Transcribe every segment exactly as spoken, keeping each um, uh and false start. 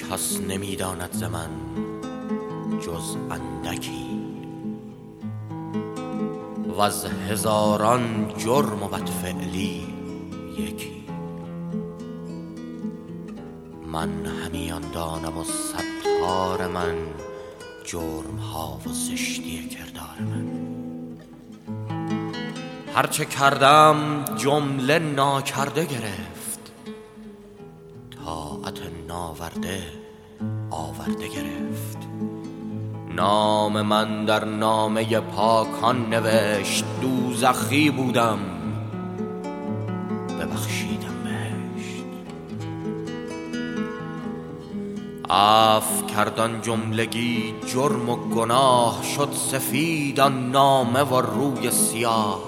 کس نمیداند ز من جز اندکی، و از هزاران جرم و بدفعلی یکی. من همیان دانم و ستار من جرم ها و زشتی کردار من. هرچه کردم جمله ناکرده گرفت، طاعت ناورده آورده گرفت. نام من در نامه پاکان نوشت، دوزخی بودم ببخشیدم بهشت. عفو کردن جملگی جرم و گناه، شد سفید آن نامه و روی سیاه.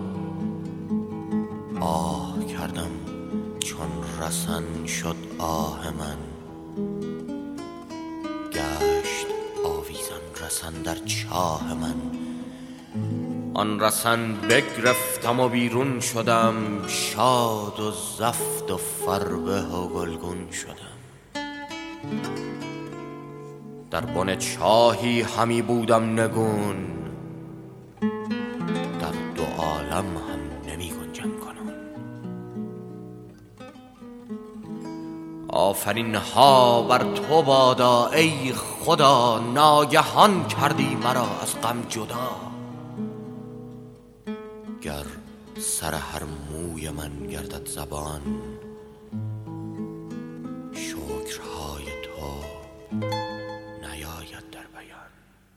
آه کردم چون رسن شد آه من، گشت آویزان رسن در چاه من. آن رسن بگرفتم و بیرون شدم، شاد و زفت و فربه و گلگون شدم. در بن چاهی همی بودم نگون، در دو عالم هم نمی گنجم کنون. آفرین ها بر تو بادا ای خدا، ناگهان کردی مرا از غم جدا. گر سر هر موی من گردد زبان، شکرهای تو نیاید در بیان.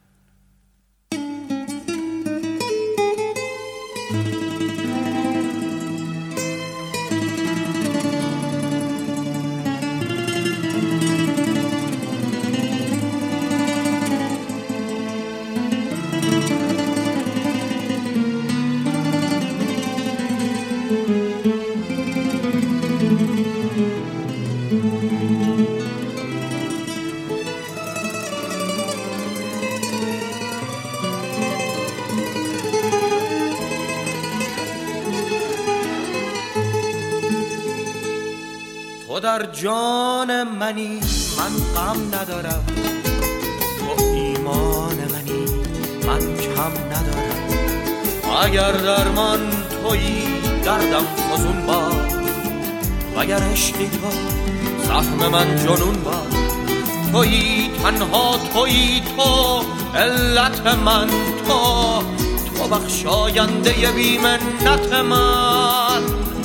تو در جان منی من غم ندارم، تو ایمان منی من کم ندارم. اگر درمان تویی دردم فزون باد، وگر عشقی تو زخم من جنون باد. تویی تنها تویی تو علت من، تو تو بخشاینده بی منت من.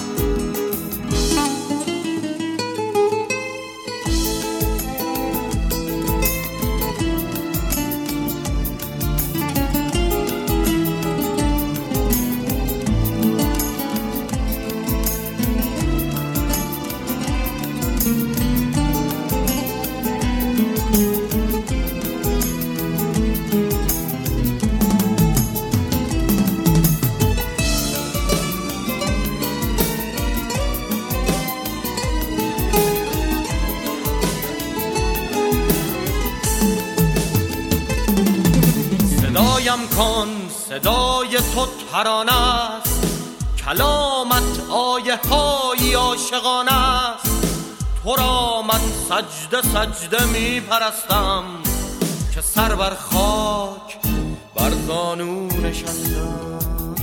صدایم کن صدای تو ترانه است، کلامت آیه های عاشقانه است. تو را من سجده سجده می پرستم، که سر بر خاک بر زانو نشستم.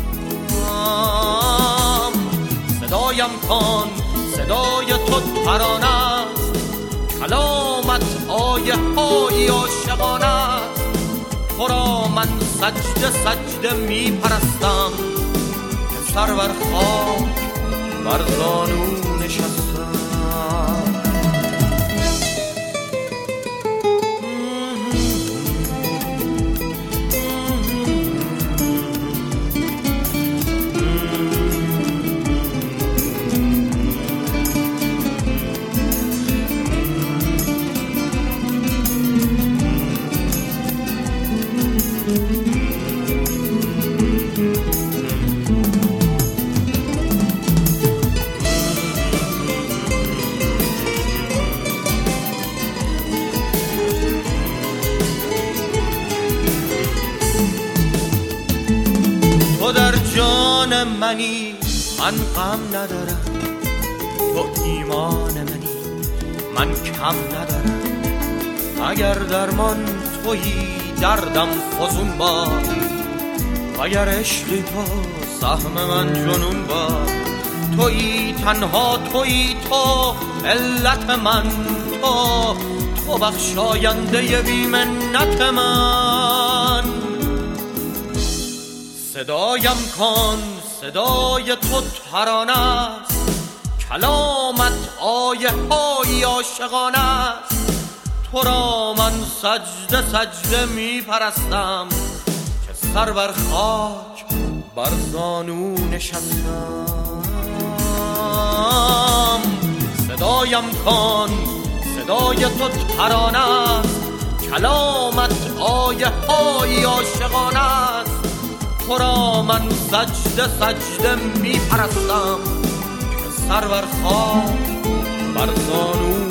صدایم کن صدای تو ترانه است، کلامت آیه های عاشقانه است. تو را من سجده سجده می پرستم، که سر بر خاک بر زانو نشستم. جان منی من غم ندارم، تو ایمان منی من کم ندارم. اگر درمان تویی دردم فزون باد، اگر عشقی تو سهم من جنون باد. تویی تنها تویی تو علت من، تو تو بخشاینده بی منت من. صدایم کن صدای تو ترانه است، کلامت آیه های عاشقانه است. تو را من سجده سجده می پرستم، که سر بر خاک بر زانو نشستم. صدایم کن صدای تو ترانه است، کلامت آیه های عاشقانه است. تو را من سجده سجده می پرستم، که سر بر خاک بر زانو